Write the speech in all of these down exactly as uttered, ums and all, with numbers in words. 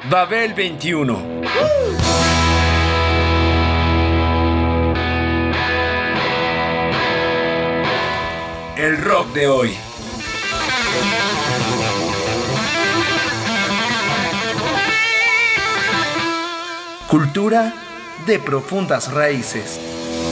Babel veintiuno. El rock de hoy. Cultura de profundas raíces.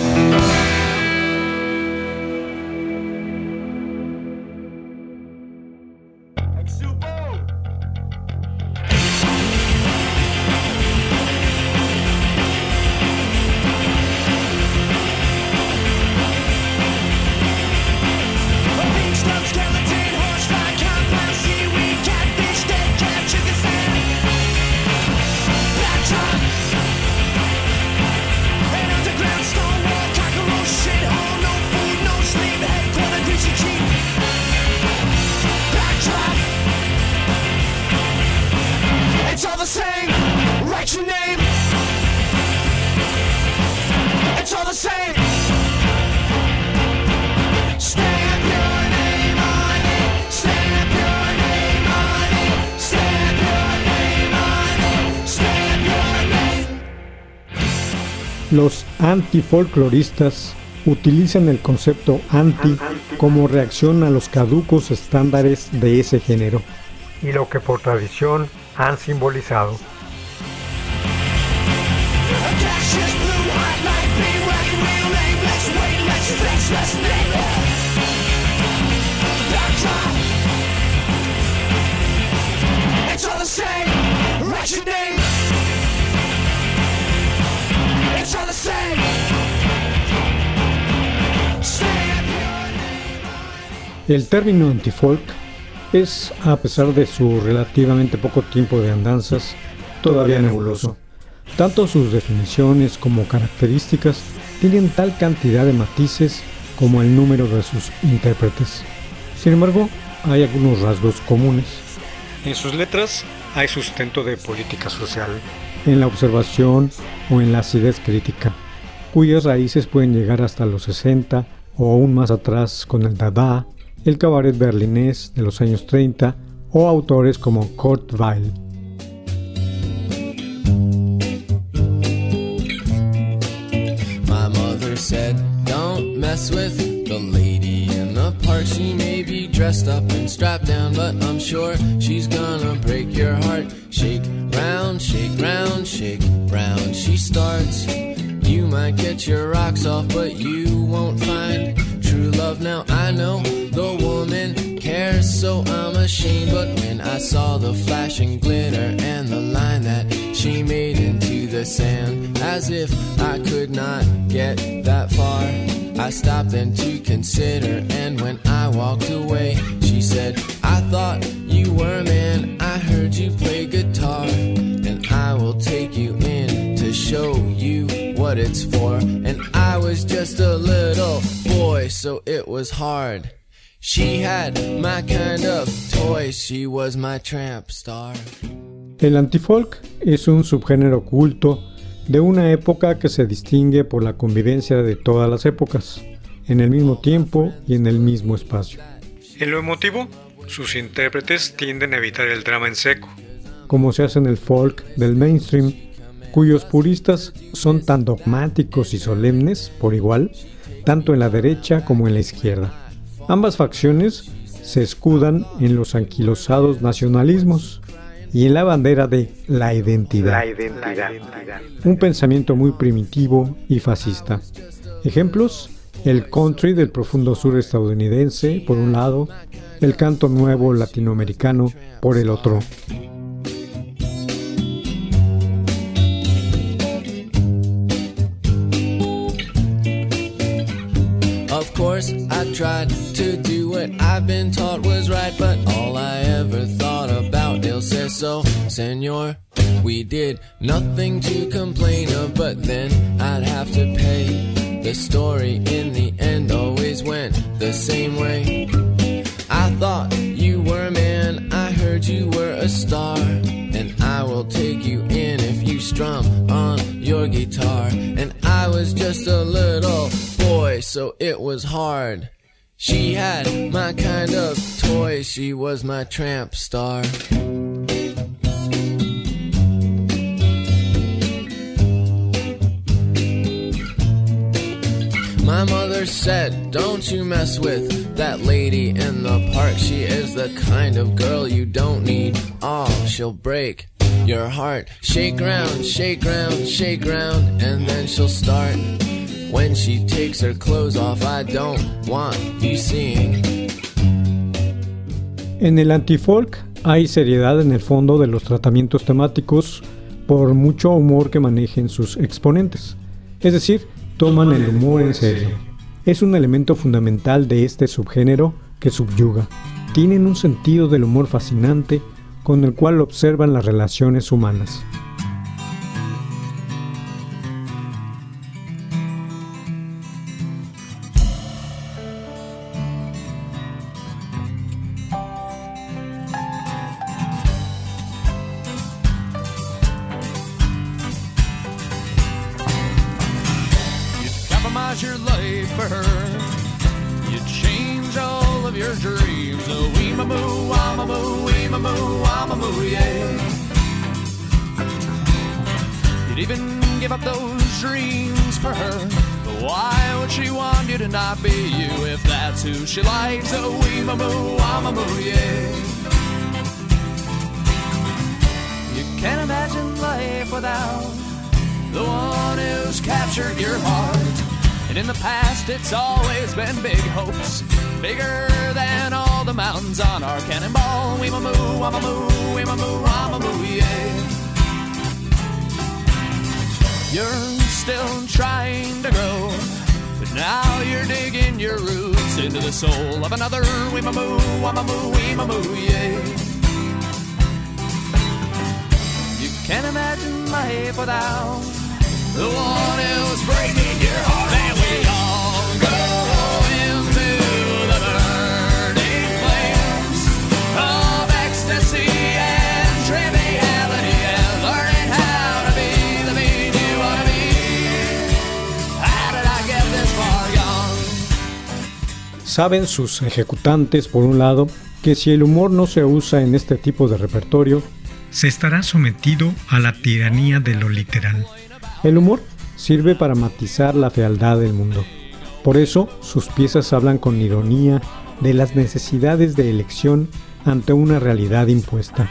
Los antifolcloristas utilizan el concepto anti como reacción a los caducos estándares de ese género y lo que por tradición han simbolizado. El término antifolk es, a pesar de su relativamente poco tiempo de andanzas, todavía nebuloso. Tanto sus definiciones como características tienen tal cantidad de matices como el número de sus intérpretes. Sin embargo, hay algunos rasgos comunes. En sus letras hay sustento de política social, en la observación o en la acidez crítica, cuyas raíces pueden llegar hasta los sesenta o aún más atrás con el Dada, el cabaret berlinés de los años treinta o autores como Kurt Weill. My mother said, don't mess with the lady in the park. She may be dressed up and strapped down, but I'm sure she's gonna break your heart. Shake round, shake round, shake round. She starts. You might get your rocks off, but you won't find true love. Now I know the woman cares, so I'm ashamed. But when I saw the flashing glitter and the line that she made into the sand, as if I could not get that far, I stopped then to consider. And when I walked away, she said, I thought you were a man. I heard you play guitar, and I will take you in to show you what it's for. And I was just a little boy, so it was hard. She had my kind of toy, she was my tramp star. El antifolk es un subgénero oculto de una época que se distingue por la convivencia de todas las épocas, en el mismo tiempo y en el mismo espacio. En lo emotivo, sus intérpretes tienden a evitar el drama en seco, como se hace en el folk del mainstream, cuyos puristas son tan dogmáticos y solemnes por igual, tanto en la derecha como en la izquierda. Ambas facciones se escudan en los anquilosados nacionalismos y en la bandera de la identidad, la identidad. Un pensamiento muy primitivo y fascista. Ejemplos: el country del profundo sur estadounidense por un lado, el canto nuevo latinoamericano por el otro. Of course, I tried to do what I've been taught was right, but all I ever thought about, they'll say so, senor. We did nothing to complain of, but then I'd have to pay. The story in the end always went the same way. I thought you were a man, I heard you were a star, and I will take you in if you strum on your guitar. And I was just a little boy, so it was hard. She had my kind of toy, she was my tramp star. My mother said, don't you mess with that lady in the park. She is the kind of girl you don't need. Oh, she'll break your heart. Shake round, shake round, shake round, and then she'll start. When she takes her clothes off, I don't want you seeing. En el antifolk hay seriedad en el fondo de los tratamientos temáticos, por mucho humor que manejen sus exponentes. Es decir, toman el humor en serio. Es un elemento fundamental de este subgénero que subyuga. Tienen un sentido del humor fascinante con el cual observan las relaciones humanas. Your life for her, you change all of your dreams. Oh, wee ma moo, wah ma moo, wee ma moo, wah ma moo, yeah. You'd even give up those dreams for her. But why would she want you to not be you if that's who she likes? Oh, wee ma moo, wah ma moo, yeah. You can't imagine life without the one who's captured your heart. And in the past, it's always been big hopes, bigger than all the mountains on our cannonball. Wee ma moo, wah ma moo, wee ma moo, wah ma moo, yeah. You're still trying to grow, but now you're digging your roots into the soul of another. Wee ma moo, wah ma moo, wee ma moo, yeah. You can't imagine life without the one who's breaking your heart. And we all go into the burning flames of ecstasy and triviality, and learning how to be the being you want to be. How did I get this far gone? Saben sus ejecutantes, por un lado, que si el humor no se usa en este tipo de repertorio, se estará sometido a la tiranía de lo literal. El humor sirve para matizar la fealdad del mundo. Por eso, sus piezas hablan con ironía de las necesidades de elección ante una realidad impuesta.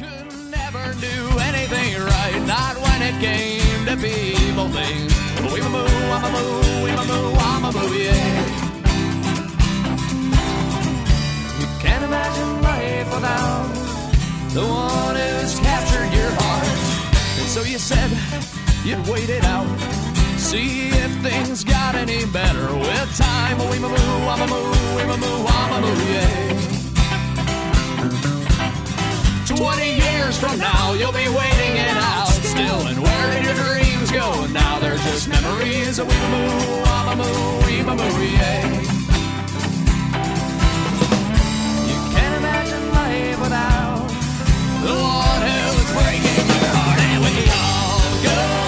You'd wait it out, see if things got any better with time. Wee ma moo, wah ma moo, wee ma moo, wah ma moo, yeah. Twenty years from now, you'll be waiting it out still. And where did your dreams go? Now they're just memories. Wee ma moo, wah ma moo, wee ma moo, yeah. You can't imagine life without the one who's breaking your heart. And we all go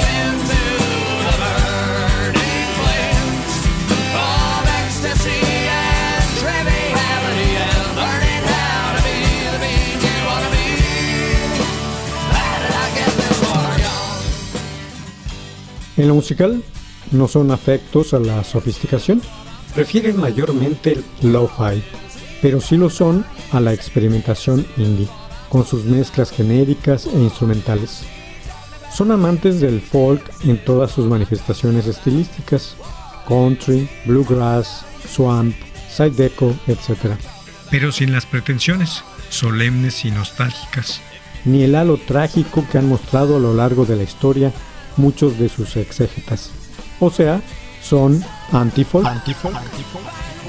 En lo musical, no son afectos a la sofisticación, prefieren mayormente el lo-fi, pero sí lo son a la experimentación indie, con sus mezclas genéricas e instrumentales. Son amantes del folk en todas sus manifestaciones estilísticas, country, bluegrass, swamp, psydeco, etcétera. Pero sin las pretensiones solemnes y nostálgicas, ni el halo trágico que han mostrado a lo largo de la historia muchos de sus exégetas. O sea, son antifolk. Antifolk. Antifolk.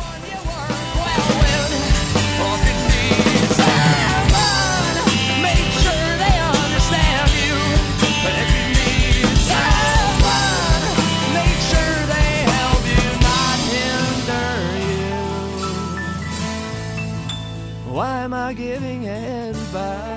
Why am I giving advice?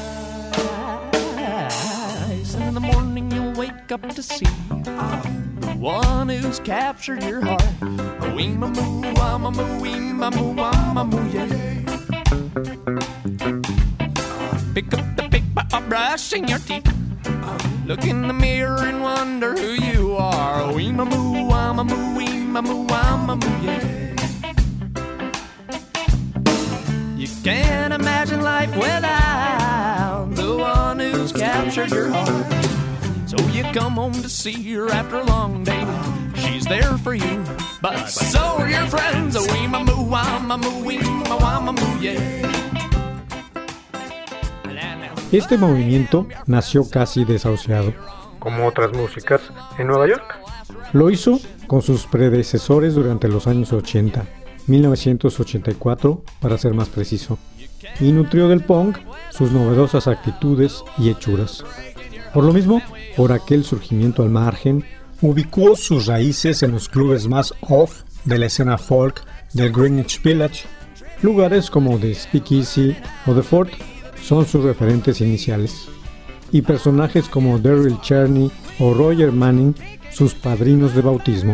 In the morning you'll wake up to see the one who's captured your heart. Wee ma moo, wah ma moo, wee ma moo, wah ma moo, yeah. Pick up the paper or brushing your teeth. Look in the mirror and wonder who you are. Wee ma moo, wah ma moo, wee moo, I'm a moo, yeah. You can't imagine life without the one who's captured your heart. So you come home to see her after a long day. She's there for you, but so are your friends. Oh, wee ma moo, I'm a moo, wee ma wah ma moo, yeah. Este movimiento nació casi desahuciado, como otras músicas, en Nueva York. Lo hizo con sus predecesores durante los años ochenta, mil novecientos ochenta y cuatro para ser más preciso, y nutrió del punk sus novedosas actitudes y hechuras. Por lo mismo, por aquel surgimiento al margen, ubicó sus raíces en los clubes más off de la escena folk del Greenwich Village. Lugares como The Speakeasy o The Fort son sus referentes iniciales, y personajes como Daryl Charney o Roger Manning sus padrinos de bautismo.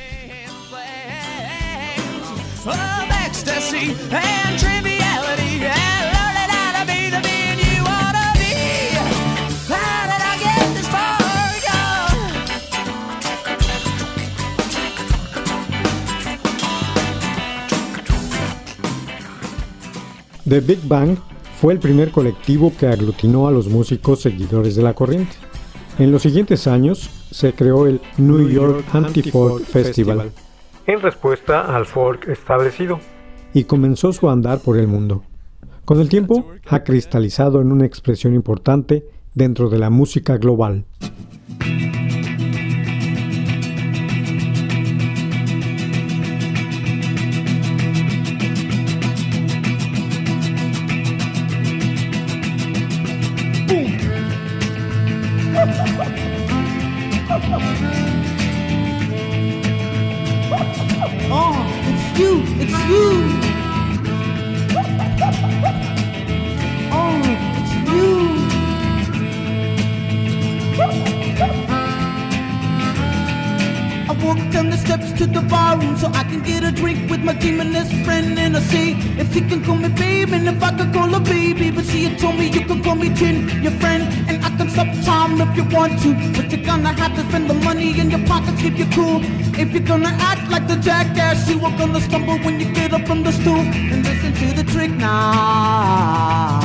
The Big Bang fue el primer colectivo que aglutinó a los músicos seguidores de la corriente. En los siguientes años se creó el New York Anti-Folk Festival, en respuesta al folk establecido, y comenzó su andar por el mundo. Con el tiempo ha cristalizado en una expresión importante dentro de la música global. Oh, it's you, it's you. Oh, it's you. I walk down the steps to the barroom so I can get a drink with my demoness friend, and I say if he can call me babe and if I can call her baby. But she had told me you can call me Tin, your friend, and I can stop time if you want to. But you're gonna have to spend the money in your pockets, keep you cool. If you're gonna act like the jackass, you are gonna stumble when you get up from the stool. And listen to the trick now.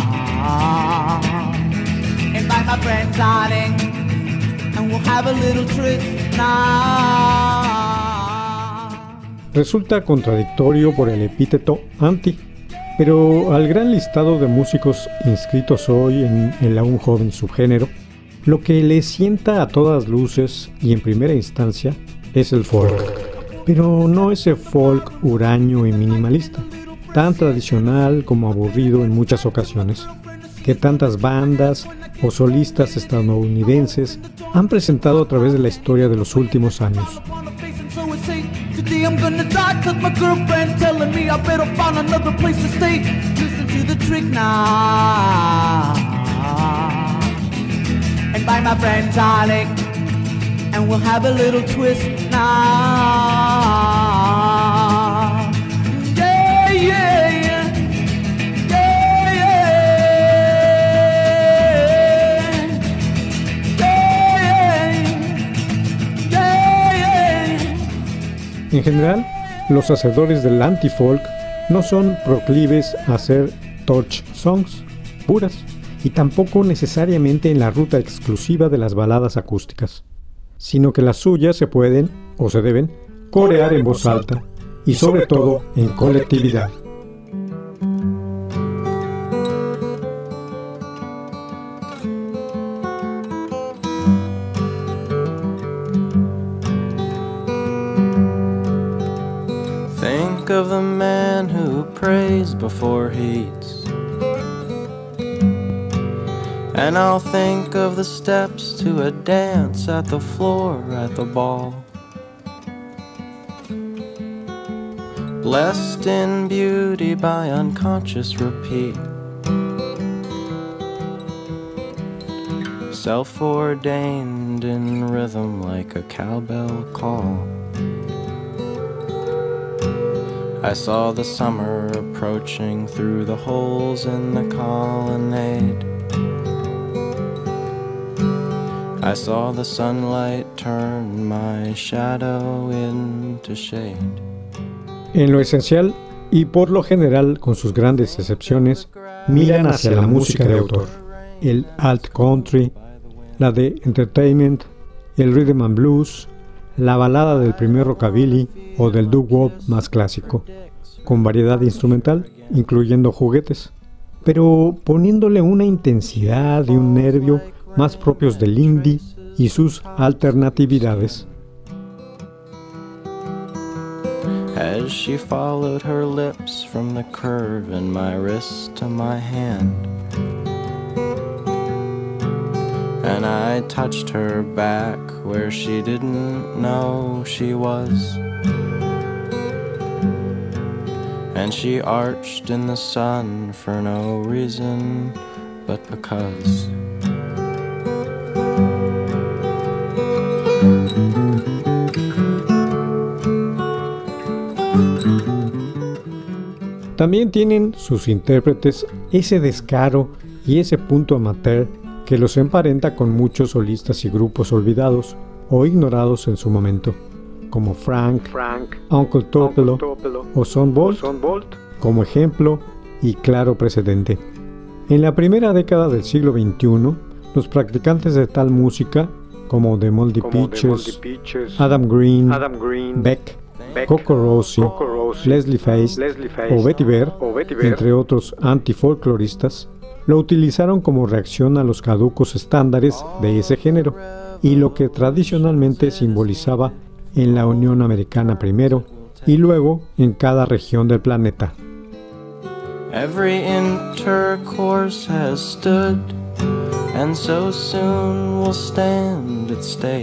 Invite my friend darling, and we'll have a little trip now. Resulta contradictorio por el epíteto anti, pero al gran listado de músicos inscritos hoy en el aún joven subgénero, lo que le sienta a todas luces y en primera instancia es el folk, pero no ese folk huraño y minimalista, tan tradicional como aburrido en muchas ocasiones, que tantas bandas o solistas estadounidenses han presentado a través de la historia de los últimos años. Today I'm gonna die cause my girlfriend telling me I better find another place to stay. Listen to the trick now. And buy my friend darling, and we'll have a little twist now. Yeah, yeah, yeah. Yeah, yeah. Yeah, yeah. Yeah. En general, los hacedores del anti-folk no son proclives a hacer torch songs puras, y tampoco necesariamente en la ruta exclusiva de las baladas acústicas, sino que las suyas se pueden, o se deben, corear en voz alta, y sobre todo en colectividad. Think of the man who prays before he eats, and I'll think of the steps to a dance at the floor at the ball. Blessed in beauty by unconscious repeat, self-ordained in rhythm like a cowbell call. I saw the summer approaching through the holes in the colonnade. I saw the sunlight turn my shadow into shade. En lo esencial, y por lo general con sus grandes excepciones, miran hacia la música de autor, el alt country, la de entertainment, el rhythm and blues, la balada del primer rockabilly o del doo-wop más clásico, con variedad instrumental, incluyendo juguetes, pero poniéndole una intensidad y un nervio más propios del indie y sus alternatividades. As she followed her lips from the curve in my wrist to my hand, and I touched her back where she didn't know she was, and she arched in the sun for no reason but because. También tienen sus intérpretes ese descaro y ese punto amateur que los emparenta con muchos solistas y grupos olvidados o ignorados en su momento, como Frank, Frank Uncle Tupelo, Uncle Tupelo o Son Volt, como ejemplo y claro precedente. En la primera década del siglo veintiuno, los practicantes de tal música, como The Moldy Peaches, Adam Green, Adam Green Beck, Beck, Coco Rossi, Coco Rossi Leslie Face, Leslie Face o Betty Bear, o Betty Bear, entre otros antifolcloristas, lo utilizaron como reacción a los caducos estándares de ese género y lo que tradicionalmente simbolizaba en la Unión Americana primero y luego en cada región del planeta. Every intercourse has stood, and so soon will stand at stake.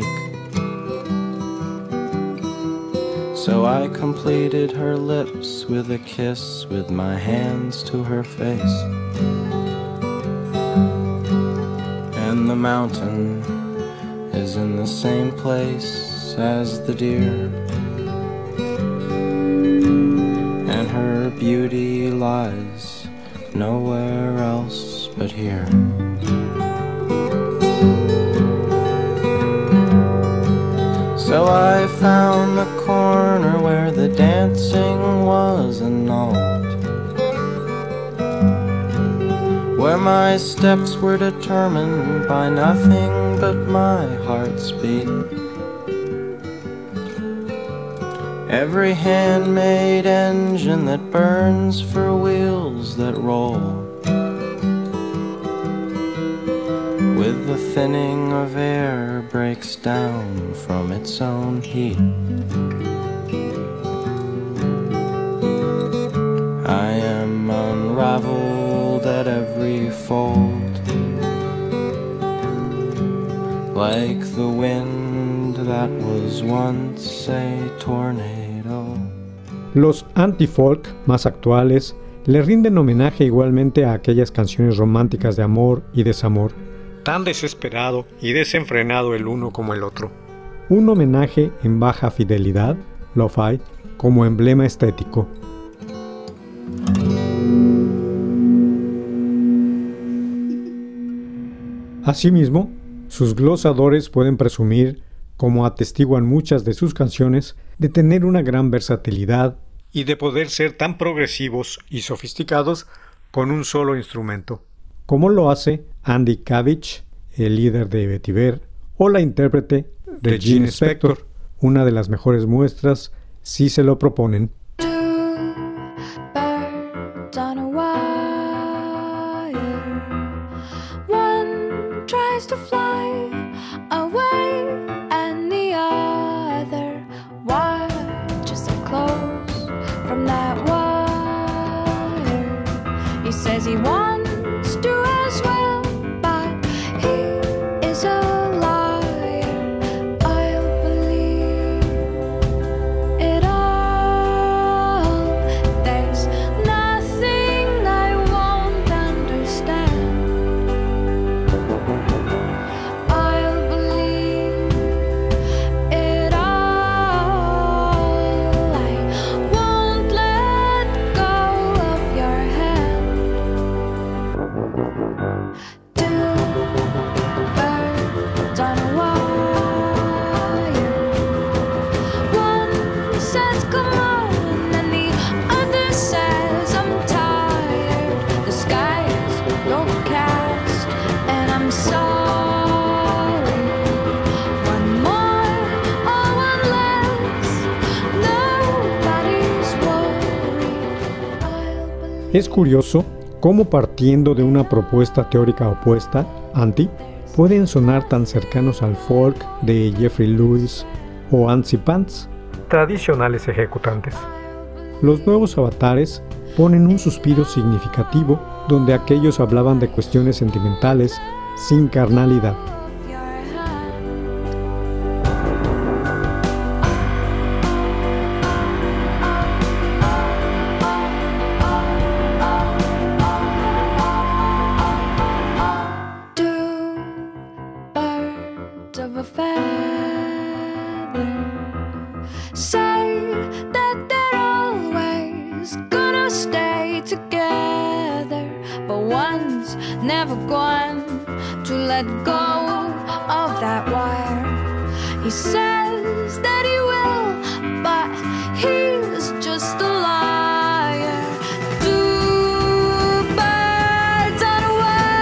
So I completed her lips with a kiss, with my hands to her face. And the mountain is in the same place as the deer, and her beauty lies nowhere else but here. So I found the corner where the dancing was annulled, where my steps were determined by nothing but my heart's beat. Every handmade engine that burns for wheels that roll, with the thinning of air, breaks down from its own heat. I am unraveled at every fold, like the wind that was once a tornado. Los anti-folk más actuales le rinden homenaje igualmente a aquellas canciones románticas de amor y desamor, tan desesperado y desenfrenado el uno como el otro. Un homenaje en baja fidelidad, lo-fi, como emblema estético. Asimismo, sus glosadores pueden presumir, como atestiguan muchas de sus canciones, de tener una gran versatilidad y de poder ser tan progresivos y sofisticados con un solo instrumento, como lo hace Andy Cabbage, el líder de Betty Bear, o la intérprete Regina Spektor, una de las mejores muestras si se lo proponen. He wants to as well, but he is a liar. I'll believe it all. There's nothing I won't understand. I'll believe it all. I won't let go of your hand. Es curioso cómo, partiendo de una propuesta teórica opuesta, anti, pueden sonar tan cercanos al folk de Jeffrey Lewis o Antsy Pants, tradicionales ejecutantes. Los nuevos avatares ponen un suspiro significativo donde aquellos hablaban de cuestiones sentimentales sin carnalidad. Never going to let go of that wire. He says that he will, but he's just a liar. Two birds on a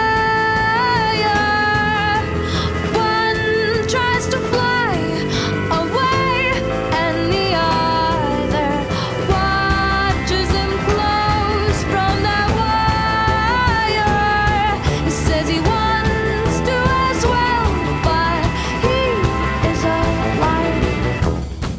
wire. One tries to fly away, and the other watches him close from that wire. He says he wants to as well, but he is a liar.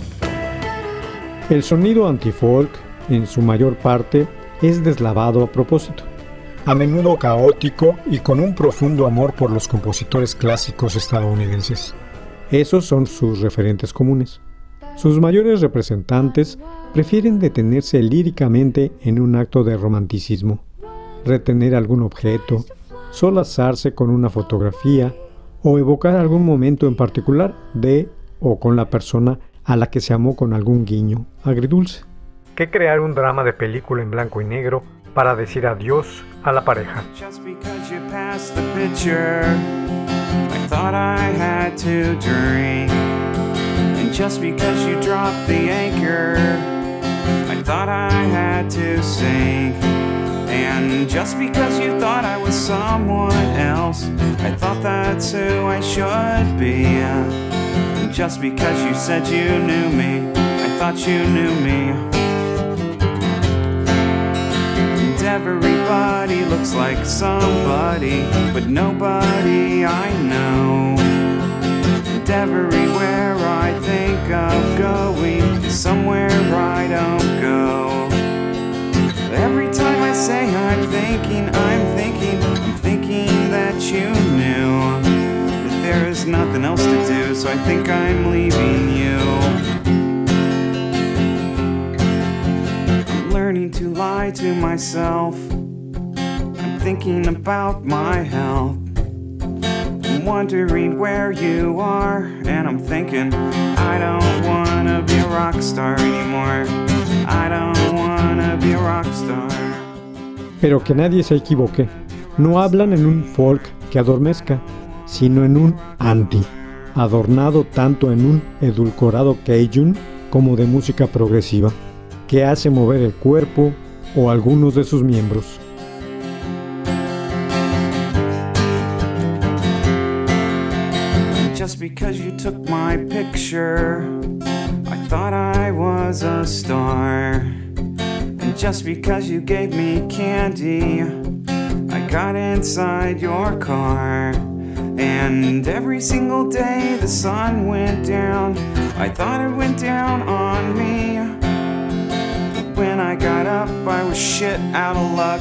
El sonido anti-folk, en su mayor parte, es deslavado a propósito, a menudo caótico y con un profundo amor por los compositores clásicos estadounidenses. Esos son sus referentes comunes. Sus mayores representantes prefieren detenerse líricamente en un acto de romanticismo, retener algún objeto, solazarse con una fotografía o evocar algún momento en particular de o con la persona a la que se amó con algún guiño agridulce. Que crear un drama de película en blanco y negro para decir adiós a la pareja. Just because you passed the picture, I thought I had to drink. And just because you dropped the anchor, I thought I had to sink. And just because you thought I was someone else, I thought that's who I should be. And just because you said you knew me, I thought you knew me. And everybody looks like somebody, but nobody I know. And everywhere I think of going is somewhere I don't go. Every time I say I'm thinking, I'm thinking, I'm thinking that you knew that there is nothing else to do, so I think I'm leaving you. I'm learning to lie to myself. I'm thinking about my health. I'm wondering where you are, and I'm thinking I don't wanna be a rock star anymore. I don't wanna be a rock star. Pero que nadie se equivoque, no hablan en un folk que adormezca, sino en un anti, adornado tanto en un edulcorado cajun como de música progresiva, que hace mover el cuerpo o algunos de sus miembros. Just because you took my picture, I thought I was a star. And just because you gave me candy, I got inside your car. And every single day the sun went down, I thought it went down on me. When I got up, I was shit out of luck.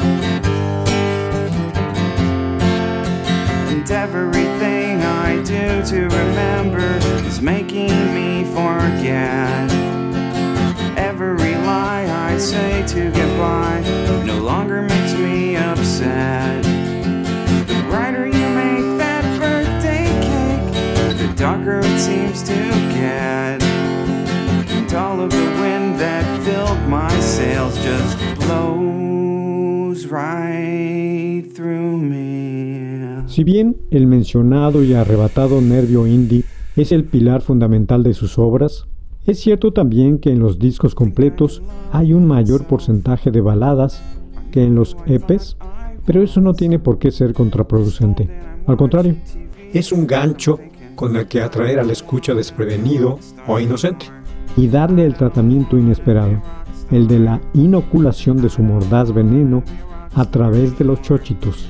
And everything I do to remember is making me forget. Every lie I say to get by no longer makes me upset. The brighter you make that birthday cake, the darker it seems to get. And all of the wind that filled my sails just blows right through me. Si bien el mencionado y arrebatado nervio indie es el pilar fundamental de sus obras, es cierto también que en los discos completos hay un mayor porcentaje de baladas que en los E Pes, pero eso no tiene por qué ser contraproducente. Al contrario, es un gancho con el que atraer al escucha desprevenido o inocente y darle el tratamiento inesperado. el de la inoculación de su mordaz veneno a través de los chochitos.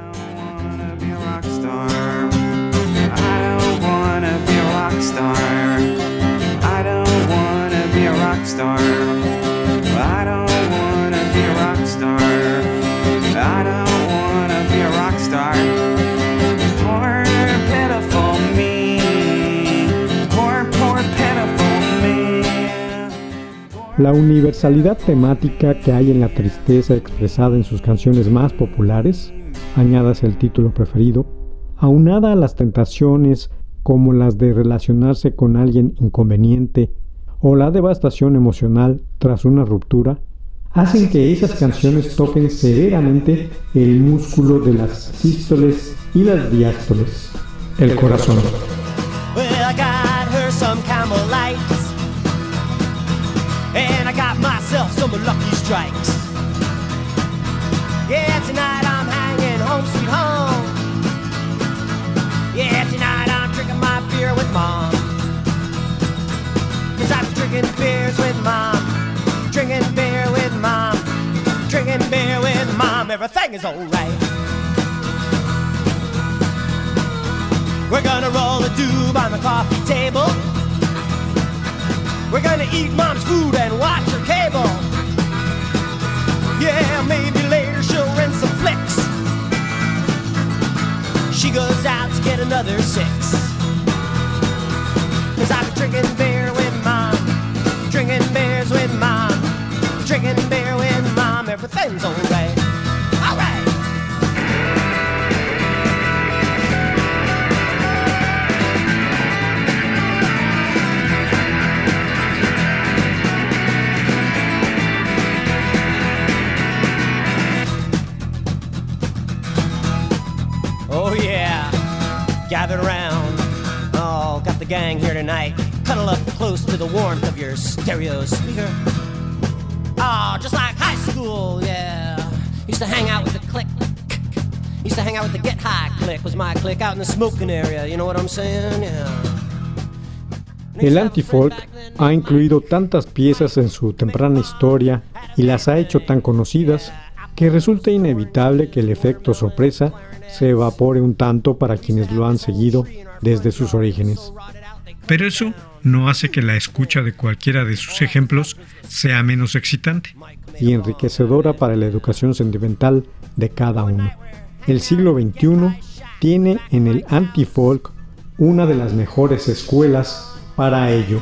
La universalidad temática que hay en la tristeza expresada en sus canciones más populares, añádase el título preferido, aunada a las tentaciones como las de relacionarse con alguien inconveniente o la devastación emocional tras una ruptura, hacen que esas canciones toquen severamente el músculo de las sístoles y las diástoles, el corazón. Well, I got her some Camel Lights, and I got myself some Lucky Strikes. Yeah, tonight I'm hanging home sweet home. Yeah, tonight I'm drinking my beer with Mom, 'cause I'm drinking beers with Mom, drinking beer with Mom, drinking beer with Mom. Everything is alright. We're gonna roll a doob on the coffee table. We're gonna eat Mom's food and watch her cable. Yeah, maybe later she'll rent some flicks. She goes out to get another six. 'Cause I've been drinking beer with Mom, drinking beers with Mom, drinking beer with Mom. Everything's alright. Alright. Oh yeah, gather around. Oh, got the gang here tonight. Cuddle up close to the warmth of your stereo speaker. Oh, just like high school, yeah. Used to hang out with the clique. Used to hang out with the Get High clique. Was my clique out in the smoking area, you know what I'm saying? Yeah. El anti-folk ha incluido tantas piezas en su temprana historia y las ha hecho tan conocidas que resulta inevitable que el efecto sorpresa se evapore un tanto para quienes lo han seguido desde sus orígenes. Pero eso no hace que la escucha de cualquiera de sus ejemplos sea menos excitante y enriquecedora para la educación sentimental de cada uno. El siglo veintiuno tiene en el anti-folk una de las mejores escuelas para ello.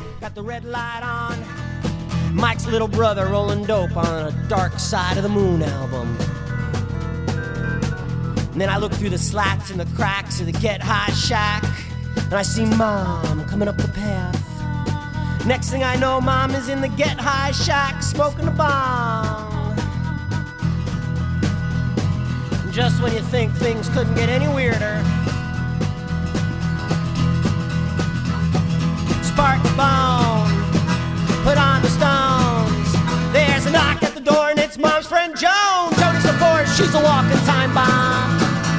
Mike's little brother rolling dope on a Dark Side of the Moon album. And then I look through the slats and the cracks of the Get High shack, and I see Mom coming up the path. Next thing I know, Mom is in the Get High shack smoking a bomb. Just when you think things couldn't get any weirder, spark the bone, put on the Stones. There's a knock at the door and it's Mom's friend Joan. Jonas, of course, she's a walking time bomb.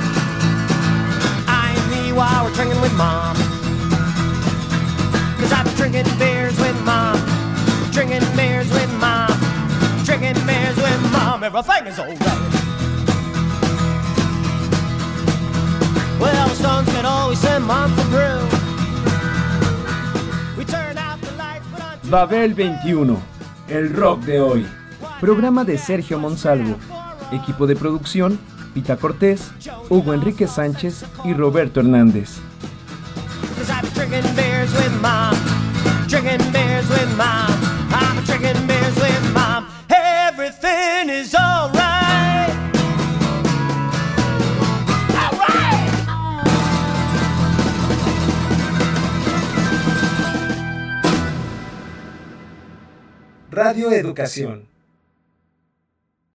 I and me while we're drinking with Mom, 'cause I've been drinking beers with Mom, drinking beers with Mom, drinking beers with Mom. Everything is alright. Well, the Stones could always send Mom for brew. We turn out the lights, put on Babel veintiuno, el rock de hoy. Programa de Sergio Monsalvo. Equipo de producción, Pita Cortés, Hugo Enrique Sánchez y Roberto Hernández. 'Cause I've been drinking beers with Mom, drinking beers with Mom, I'm drinking beers with Mom. Everything is alright. Alright. Radio Educación.